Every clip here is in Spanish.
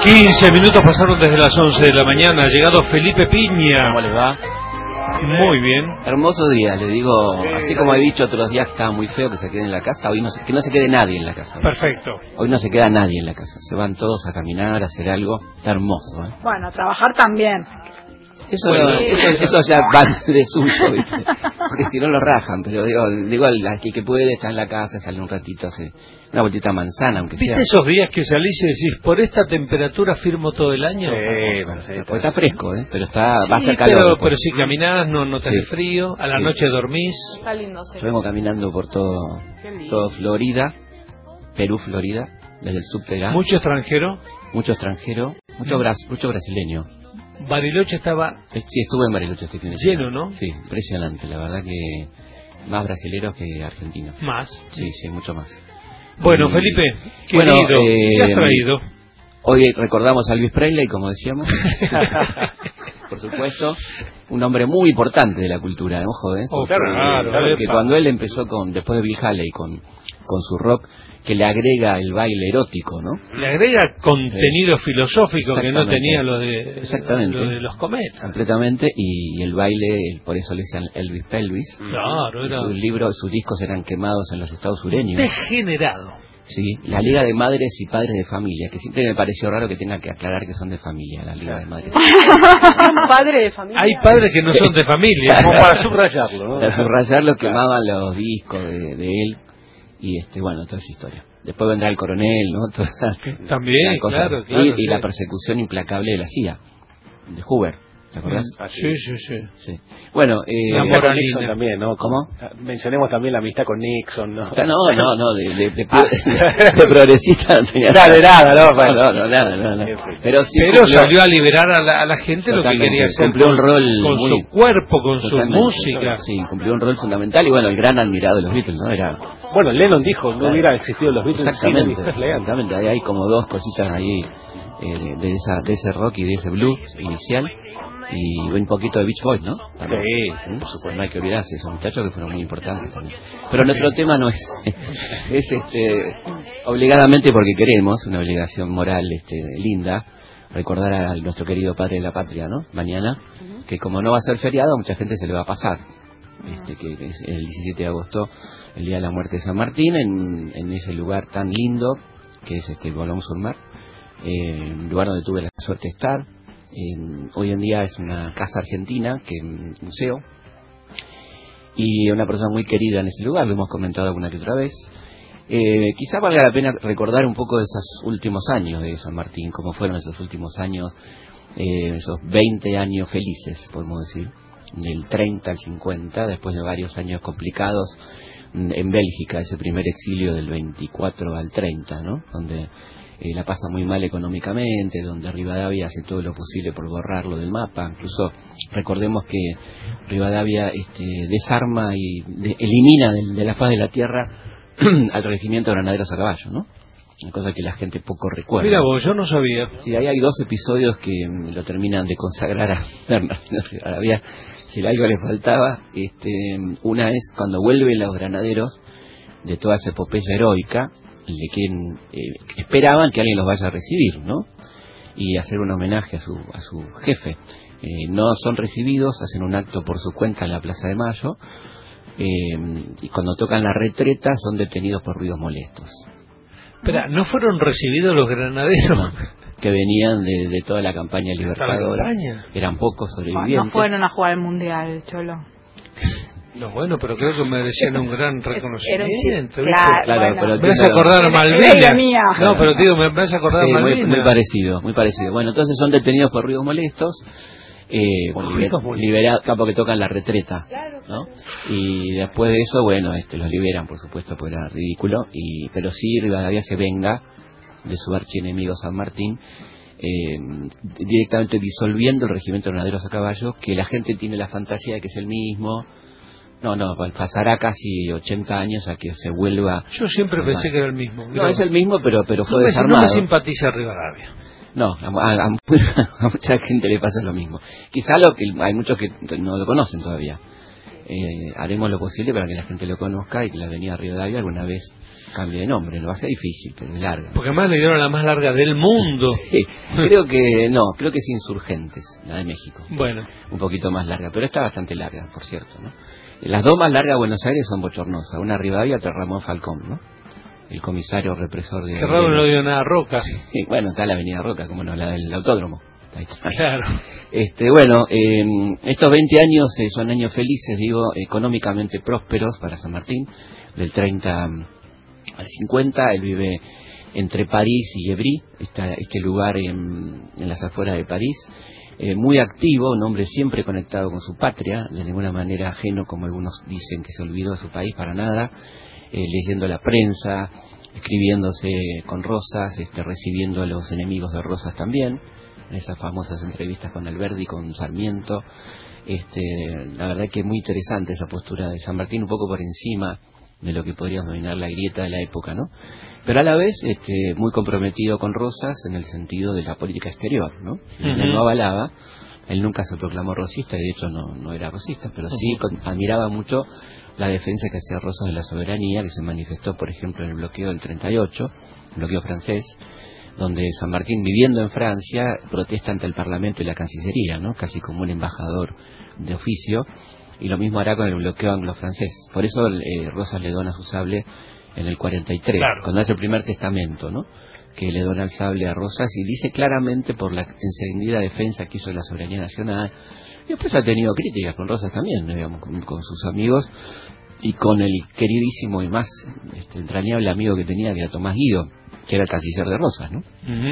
15 minutos pasaron desde las 11 de la mañana. Ha llegado Felipe Piña. ¿Cómo les va? Muy bien. Hermoso día, le digo. Así como he dicho otros días que estaba muy feo que se queden en la casa, hoy que no se quede nadie en la casa. Perfecto. Hoy no se queda nadie en la casa. Se van todos a caminar, a hacer algo. Está hermoso, ¿eh? Bueno, a trabajar también. Eso ya va de suyo, ¿viste? Porque si no lo rajan, pero digo el que puede está en la casa, sale un ratito, hace una vueltita a manzana, aunque sea. ¿Viste esos días que salís y decís, por esta temperatura firmo todo el año? Sí, perfecto. Pues está fresco, ¿pero va a ser calor. Pero si caminás, no te hace frío, a la noche dormís. Está lindo, sí. Yo vengo caminando por todo Florida, Perú, Florida, desde el subte. ¿Mucho extranjero? Mucho extranjero, mucho brasileño. Bariloche estaba... Sí, estuve en Bariloche este fin de semana. Lleno, ¿no? Sí, impresionante, la verdad que más brasileros que argentinos. ¿Más? Sí, mucho más. Bueno, Felipe, querido, ¿qué has traído? Hoy recordamos a Elvis Presley, como decíamos. Por supuesto, un hombre muy importante de la cultura, ojo, claro, porque cuando él empezó después de Bill Haley con su rock, que le agrega el baile erótico, ¿no? Le agrega contenido filosófico que no tenía lo de los cometas. Completamente, y el baile, por eso le decían Elvis Pelvis. Claro, sus discos eran quemados en los estados sureños. Degenerado. Sí, la Liga de Madres y Padres de Familia, que siempre me pareció raro que tenga que aclarar que son de familia, la Liga de Madres. ¿Son padres de familia? Hay padres que no son de familia, como para subrayarlo, ¿no? Para subrayarlo quemaban los discos de él, y bueno, toda esa historia. Después vendrá el coronel, ¿no? También, claro. Y la persecución implacable de la CIA, de Hoover. ¿Te acordás? Sí. Bueno, la amistad con Nixon también, ¿no? ¿Cómo? Mencionemos también la amistad con Nixon, ¿no? No, de progresista no tenía nada. No. Pero salió a liberar a la gente lo que quería hacer. Cumplió un rol con su cuerpo, con su música. Sí, cumplió un rol fundamental y el gran admirado de los Beatles, ¿no? Bueno, Lennon dijo, no hubiera existido los Beatles. Exactamente. Hay como dos cositas ahí de ese rock y de ese blues inicial. Y un poquito de Beach Boys, ¿no? También. Sí, por supuesto, no hay que olvidarse, esos muchachos que fueron muy importantes también. Pero nuestro tema no es obligadamente porque queremos, una obligación moral linda, recordar a nuestro querido padre de la patria, ¿no? Mañana, que como no va a ser feriado, a mucha gente se le va a pasar. Que es el 17 de agosto, el día de la muerte de San Martín, en ese lugar tan lindo que es Boulogne-sur-Mer, un lugar donde tuve la suerte de estar. Hoy en día es una casa argentina, que es un museo, y una persona muy querida en ese lugar, lo hemos comentado alguna que otra vez. Quizá valga la pena recordar un poco de esos últimos años de San Martín, cómo fueron esos últimos años, esos 20 años felices, podemos decir, del 30 al 50, después de varios años complicados en Bélgica, ese primer exilio del 24 al 30, ¿no? Donde la pasa muy mal económicamente, donde Rivadavia hace todo lo posible por borrarlo del mapa. Incluso recordemos que Rivadavia desarma y elimina de la faz de la tierra al regimiento de granaderos a caballo, ¿no? Una cosa que la gente poco recuerda. Mira vos, yo no sabía. Sí, ahí hay dos episodios que lo terminan de consagrar a Bernardino Rivadavia. Si algo le faltaba, una es cuando vuelven los granaderos de toda esa epopeya heroica, esperaban que alguien los vaya a recibir, ¿no? Y hacer un homenaje a su jefe. No son recibidos, hacen un acto por su cuenta en la Plaza de Mayo, y cuando tocan la retreta son detenidos por ruidos molestos. Espera, ¿no fueron recibidos los granaderos? No, que venían de toda la campaña libertadora. Eran pocos sobrevivientes. No fueron a jugar al Mundial, Cholo. No, bueno, pero creo que merecían un gran reconocimiento. Claro, pero me hace acordar a Malvinas. No, pero tío, me hace acordar a Malvinas. Muy parecido. Bueno, entonces son detenidos por ruidos molestos, liberados, capo que tocan la retreta, ¿no? Y después de eso, los liberan, por supuesto, porque era ridículo, pero sí Rivadavia se venga de su archienemigo San Martín, directamente disolviendo el regimiento de granaderos a caballo, que la gente tiene la fantasía de que es el mismo. No, pasará casi 80 años a que se vuelva... Yo siempre pensé que era el mismo. No, es el mismo, pero fue desarmado. No me simpatiza Rivadavia. No, a mucha gente le pasa lo mismo. Quizá hay muchos que no lo conocen todavía. haremos lo posible para que la gente lo conozca y que la avenida Rivadavia alguna vez cambie de nombre. Lo va a ser difícil, pero es larga. Porque además le dieron la más larga del mundo. Sí, creo que es Insurgentes, la de México. Bueno. Un poquito más larga, pero está bastante larga, por cierto, ¿no? Las dos más largas de Buenos Aires son bochornosas. Una Rivadavia, otra Ramón Falcón, ¿no? El comisario represor de... Qué raro, no dio nada a Roca. Sí, bueno, está la avenida Roca, como no, la del autódromo. Ahí está. Claro. Bueno, estos 20 años son años felices, digo, económicamente prósperos para San Martín. Del 30 al 50, él vive entre París y Évry, este lugar en las afueras de París. Muy activo, un hombre siempre conectado con su patria, de ninguna manera ajeno, como algunos dicen, que se olvidó de su país, para nada. Leyendo la prensa, escribiéndose con Rosas, recibiendo a los enemigos de Rosas también, en esas famosas entrevistas con Alberdi, con Sarmiento. La verdad que es muy interesante esa postura de San Martín, un poco por encima de lo que podríamos denominar la grieta de la época, ¿no? Pero a la vez muy comprometido con Rosas en el sentido de la política exterior, ¿no? Si él no avalaba, él nunca se proclamó rosista, y de hecho no era rosista, pero sí admiraba mucho la defensa que hacía Rosas de la soberanía, que se manifestó, por ejemplo, en el bloqueo del 38, el bloqueo francés, donde San Martín, viviendo en Francia, protesta ante el Parlamento y la Cancillería, ¿no? Casi como un embajador de oficio, y lo mismo hará con el bloqueo anglo-francés. Por eso Rosas le dona su sable en el 43, claro, cuando hace el primer testamento, ¿no? Que le dona el sable a Rosas y dice claramente por la encendida defensa que hizo de la soberanía nacional. Y después ha tenido críticas con Rosas también, digamos, con sus amigos y con el queridísimo y más entrañable amigo que tenía, que era Tomás Guido, que era el canciller de Rosas, ¿no?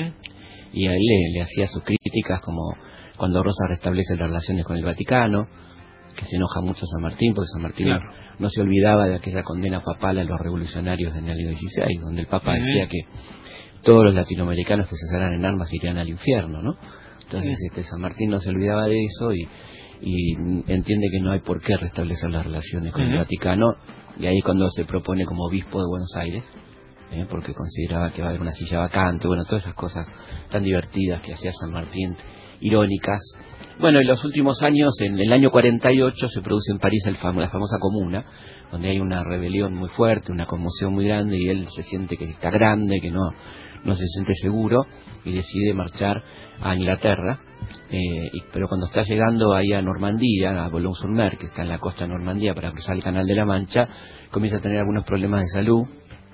Y a él le hacía sus críticas, como cuando Rosas restablece las relaciones con el Vaticano, que se enoja mucho San Martín, porque San Martín no se olvidaba de aquella condena papal a los revolucionarios en el año 16, donde el Papa decía que todos los latinoamericanos que cesaran en armas irían al infierno, ¿no? Entonces San Martín no se olvidaba de eso y entiende que no hay por qué restablecer las relaciones con el Vaticano, y ahí cuando se propone como obispo de Buenos Aires, porque consideraba que va a haber una silla vacante, bueno, todas esas cosas tan divertidas que hacía San Martín, irónicas. Bueno, en los últimos años, en el año 48, se produce en París la famosa Comuna, donde hay una rebelión muy fuerte, una conmoción muy grande, y él se siente que está grande, que no se siente seguro, y decide marchar a Inglaterra, pero cuando está llegando ahí a Normandía, a Boulogne-sur-Mer, que está en la costa de Normandía, para cruzar el Canal de la Mancha, comienza a tener algunos problemas de salud,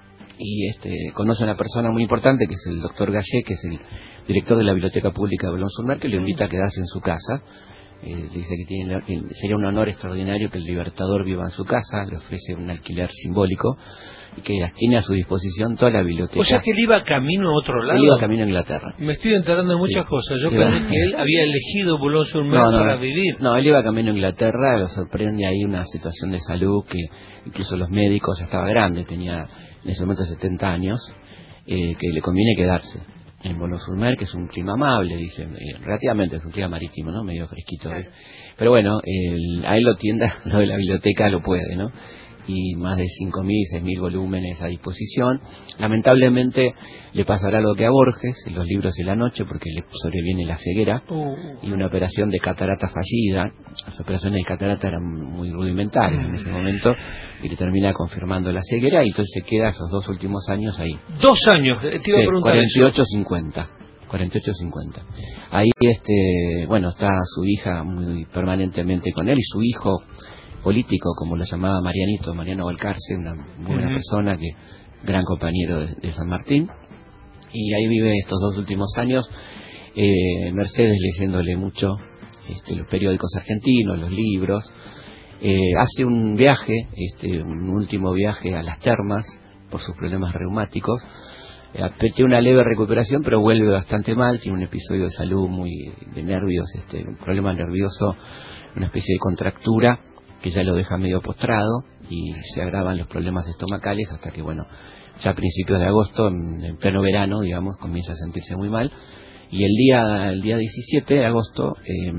y conoce a una persona muy importante, que es el doctor Gallet, que es el director de la Biblioteca Pública de Boulogne-sur-Mer, que le invita a quedarse en su casa. Dice que sería un honor extraordinario que el Libertador viva en su casa, le ofrece un alquiler simbólico, y que tiene a su disposición toda la biblioteca. O sea que él iba camino a otro lado. Él iba camino a Inglaterra. Me estoy enterando de muchas cosas. Yo pensé que él había elegido Boulogne-sur-Mer para vivir. No, él iba camino a Inglaterra, lo sorprende ahí una situación de salud que incluso los médicos, ya estaba grande, tenía en ese momento 70 años, que le conviene quedarse en Boulogne-sur-Mer, que es un clima amable, dicen, relativamente es un clima marítimo, ¿no? Medio fresquito. Claro. Pero bueno, a él lo tienda, lo de la biblioteca lo puede, ¿no? Y más de 5.000, 6.000 volúmenes a disposición. Lamentablemente le pasará lo que a Borges en Los libros y la noche, porque le sobreviene la ceguera y una operación de catarata fallida. Las operaciones de catarata eran muy rudimentarias en ese momento, y le termina confirmando la ceguera, y entonces se queda esos 2 últimos años ahí. 2 años, te iba a preguntar 48-50. 48-50. Ahí bueno, está su hija muy permanentemente con él, y su hijo político, como lo llamaba Mariano Balcarce, una muy buena persona, que gran compañero de San Martín, y ahí vive estos 2 últimos años. Mercedes leyéndole mucho los periódicos argentinos, los libros. Hace un viaje, un último viaje a las termas por sus problemas reumáticos. Tiene una leve recuperación, pero vuelve bastante mal, tiene un episodio de salud de nervios, un problema nervioso, una especie de contractura que ya lo deja medio postrado, y se agravan los problemas estomacales hasta que, bueno, ya a principios de agosto, en pleno verano, digamos, comienza a sentirse muy mal, y el día 17 de agosto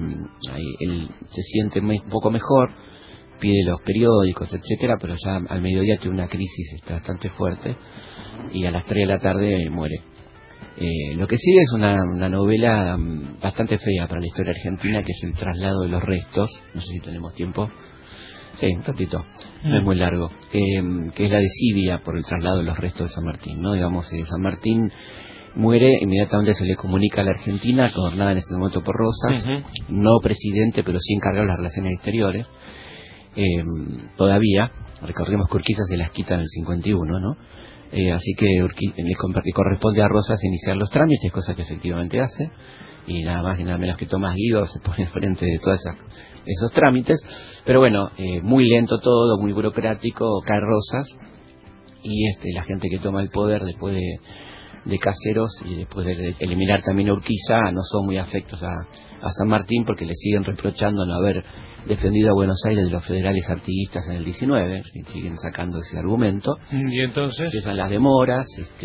él se siente un poco mejor, pide los periódicos, etcétera, pero ya al mediodía tiene una crisis bastante fuerte, y a las 3 de la tarde muere. Lo que sigue es una novela bastante fea para la historia argentina, que es El traslado de los restos. No sé si tenemos tiempo. Sí, un ratito, no es muy largo, que es la desidia por el traslado de los restos de San Martín, ¿no? Digamos, San Martín muere, inmediatamente se le comunica a la Argentina, gobernada en ese momento por Rosas, no presidente, pero sí encargado de las relaciones exteriores, todavía, recordemos que Urquiza se las quita en el 51, ¿no? Así que le corresponde a Rosas iniciar los trámites, cosa que efectivamente hace, y nada más y nada menos que Tomás Guido se pone frente de todos esos trámites, pero bueno, muy lento todo, muy burocrático, cae Rosas, y la gente que toma el poder después de Caseros y después de eliminar también a Urquiza no son muy afectos a San Martín, porque le siguen reprochando no haber defendido a Buenos Aires de los federales artiguistas en el 19, siguen sacando ese argumento. Y entonces empiezan las demoras,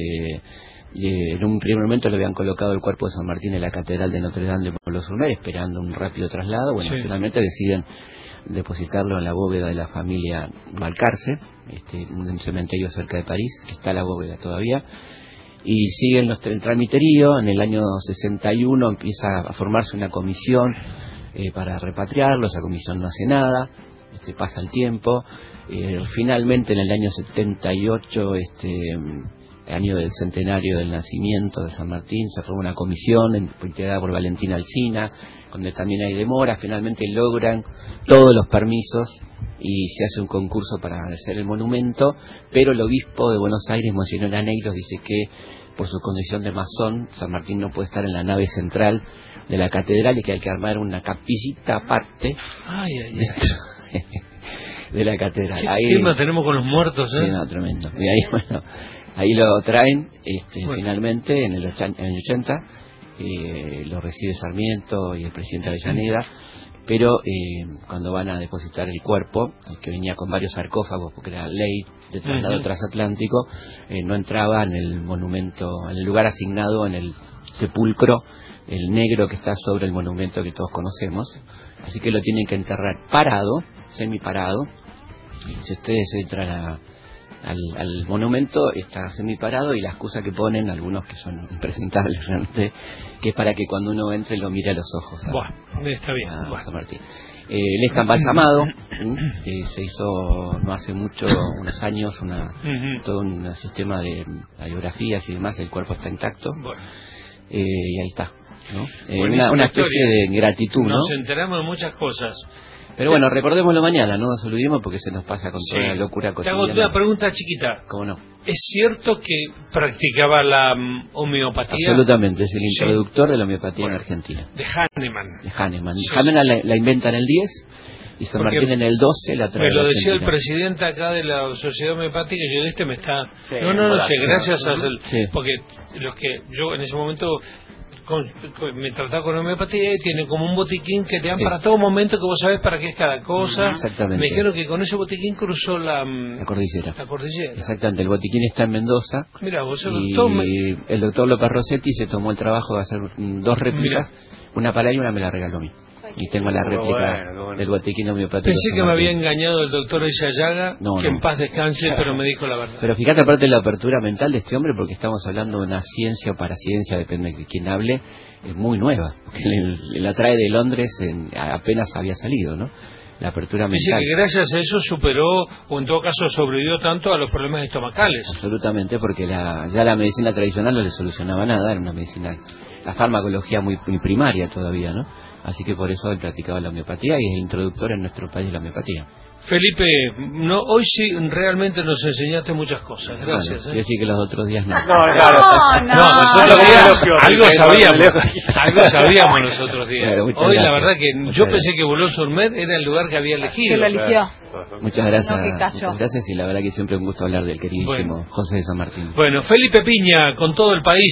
en un primer momento le habían colocado el cuerpo de San Martín en la catedral de Notre Dame de Molosurnay esperando un rápido traslado. Bueno, finalmente deciden depositarlo en la bóveda de la familia Balcarce, un cementerio cerca de París, que está la bóveda todavía, y siguen el tramiterío. En el año 61 empieza a formarse una comisión para repatriarlo, esa comisión no hace nada, pasa el tiempo, finalmente en el año 78, año del centenario del nacimiento de San Martín, se forma una comisión integrada por Valentina Alsina, donde también hay demora, finalmente logran todos los permisos y se hace un concurso para hacer el monumento, pero el obispo de Buenos Aires, Monseñor Aneiros, dice que por su condición de masón, San Martín no puede estar en la nave central de la catedral y que hay que armar una capillita aparte dentro de la catedral. ¿Qué tema tenemos con los muertos? Sí, no, tremendo. Y ahí, bueno, ahí lo traen, finalmente, en el 80, lo recibe Sarmiento y el presidente Avellaneda, pero cuando van a depositar el cuerpo, que venía con varios sarcófagos, porque era ley de traslado transatlántico, no entraba en el monumento, en el lugar asignado en el sepulcro, el negro que está sobre el monumento que todos conocemos, así que lo tienen que enterrar parado, semiparado. Si ustedes entran al monumento, está semiparado, y la excusa que ponen algunos, que son impresentables realmente, que es para que cuando uno entre lo mire a los ojos está bien, San Martín. Él está embalsamado, se hizo no hace mucho, unos años, todo un sistema de radiografías y demás, el cuerpo está intacto, y ahí está, ¿no? Una especie de gratitud, ¿no? Nos enteramos de muchas cosas. Pero bueno, recordémoslo mañana, no nos olvidemos, porque se nos pasa con toda la locura cotidiana. Te hago una pregunta chiquita. ¿Cómo no? ¿Es cierto que practicaba la homeopatía? Absolutamente, es el introductor de la homeopatía en Argentina. De Hahnemann. Hahnemann la inventa en el 10 y San Martín en el 12 la trae. Me lo decía el presidente acá de la Sociedad Homeopática, y yo me está... No sé, gracias a... Porque yo en ese momento... me trataba con homeopatía y tiene como un botiquín que te dan para todo momento, que vos sabés para qué es cada cosa. Exactamente. Me dijeron que con ese botiquín cruzó la cordillera. Exactamente, el botiquín está en Mendoza. Mira, vos y el doctor López Rossetti se tomó el trabajo de hacer 2 réplicas, una para él y una me la regaló a mí. Y tengo la réplica del botiquín homeopático. Pensé que me había engañado el doctor Ayayaga, que en paz descanse, pero me dijo la verdad. Pero fíjate, aparte de la apertura mental de este hombre, porque estamos hablando de una ciencia o paraciencia, depende de quién hable, es muy nueva. La trae de Londres, apenas había salido, ¿no? La apertura mental. Dice que gracias a eso superó, o en todo caso sobrevivió tanto a los problemas estomacales. Absolutamente, porque ya la medicina tradicional no le solucionaba nada, era una medicina, la farmacología muy primaria todavía, ¿no? Así que por eso él practicaba la homeopatía y es el introductor en nuestro país de la homeopatía. Felipe, hoy sí realmente nos enseñaste muchas cosas, gracias. Quiero decir que los otros días no. Algo sabíamos los otros días. Claro, hoy la verdad que yo pensé que Boulogne-sur-Mer era el lugar que había elegido. Que lo eligió. Muchas gracias, muchas gracias, y la verdad que siempre un gusto hablar del queridísimo José de San Martín. Bueno, Felipe Piña, con todo el país.